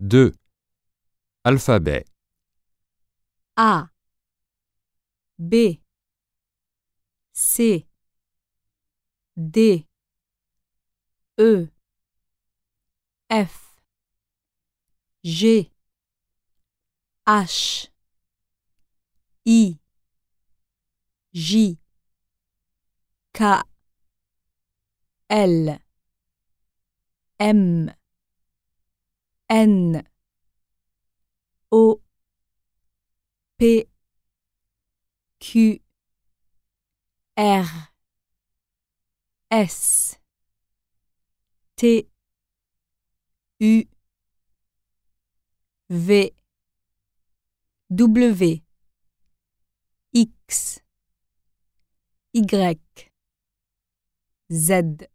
2. Alphabet. A, B, C, D, E, F, G, H, I, J, K, L, M, N, O, P, Q, R, S, T, U, V, W, X, Y, Z.